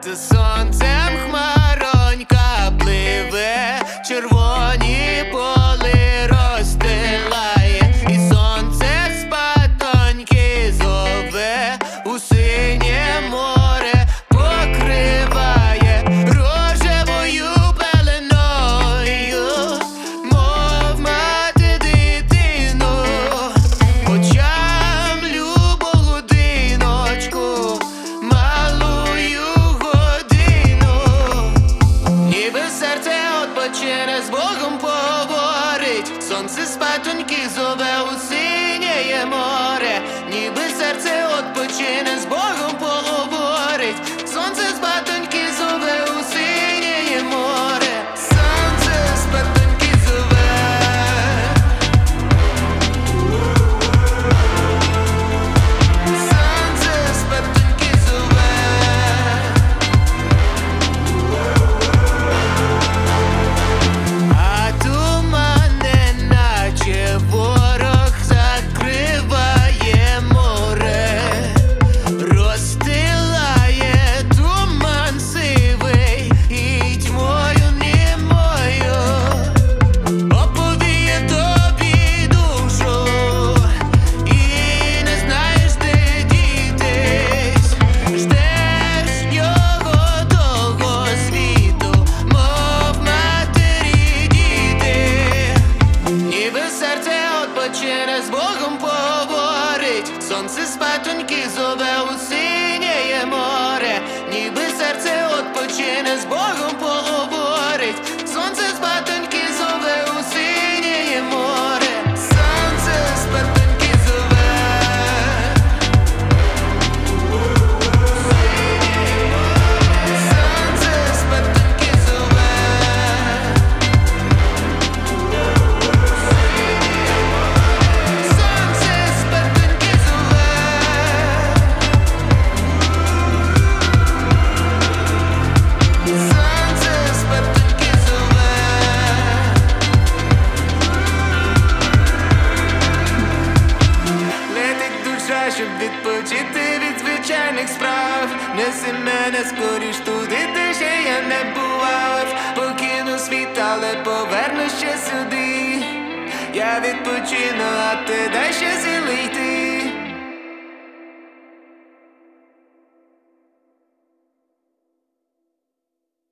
Та сонцем хмаронька пливе, червоні поли розстилає, і сонце спатоньки зове, у синє море покриває рожевою пеленою, мов мати дитину, очам любу годиночку, малую годину, ніби серце отпочине, з Богом поговорить. Сонце спатоньки зове, у синє море, ніби серце отпочине, з Богом поговорить. Сонце спатоньки зове, у синє море, сонце спатоньки зове. Сонце спатоньки зове. А туман неначе ворог закриває море, розстилає туман сивий і тьмою німою оповіє тобі душу, і не знаєш, де дітись. Ждеш його того світу, мов матері діти, ніби серце отпочине, з Богом поговорить. Сонце спатоньки зове, у синє море, ніби серце отпочине, з Богом поговорить. Сонце спатоньки зове, у синє море, сонце спатоньки зове. Сонце спатоньки зове. Сонце спатоньки зове. Сонце спатоньки зове. Летить душа, щоб відпочити від звичайних справ. Неси мене скоріш туди, де ще я не бував. Покину світ, але повернусь ще сюди. Я відпочину, а ти дай ще